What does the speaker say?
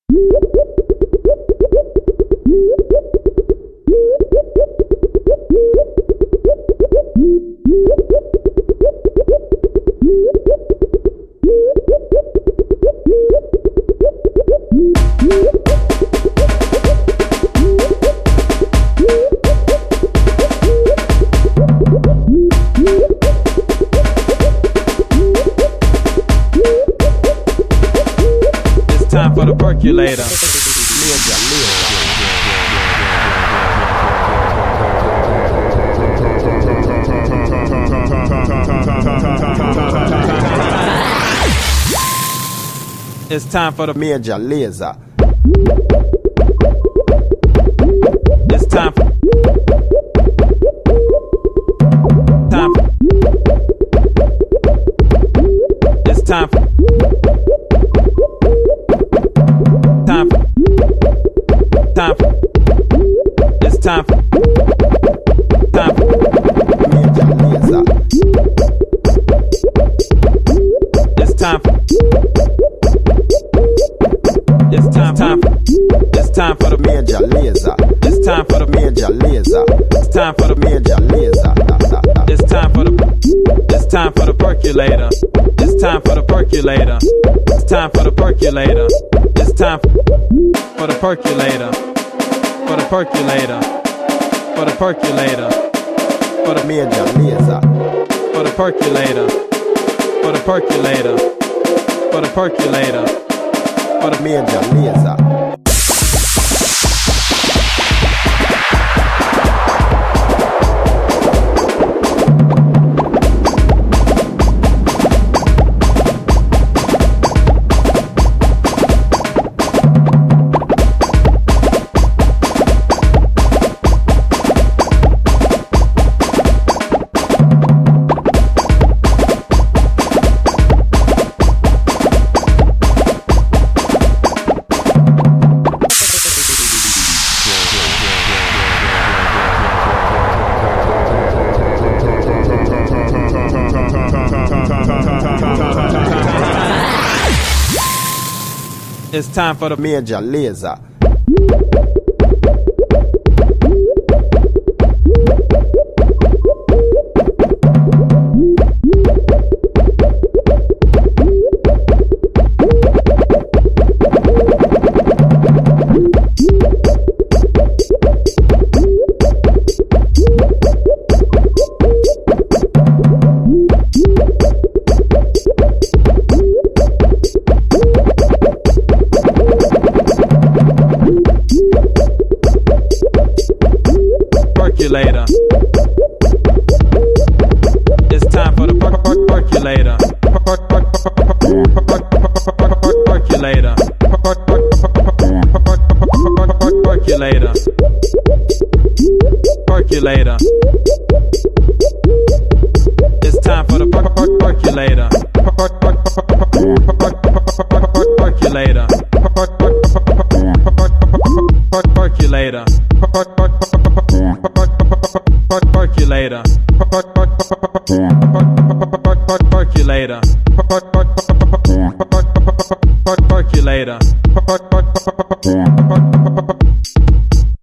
Time for the percolator. It's time for the Major Lazer. It's time for It's time for It's time for Major Lazer. It's time for the Major Lazer. It's time for the Major Lazer. It's time for the Major Lazer. It's time for the percolator. It's time for the percolator. It's time for the percolator. It's time for the percolator. For the percolator. For the percolator. For the Major Lazer. For the percolator. For the percolator. For the percolator. For the Major Lazer. It's time for the Major Lazer. Percolator. It's time for the percolator. Percolator. Percolator. Percolator. It's time for the percolator. Percolator. Percolator. Percolator. Percolator. Percolator.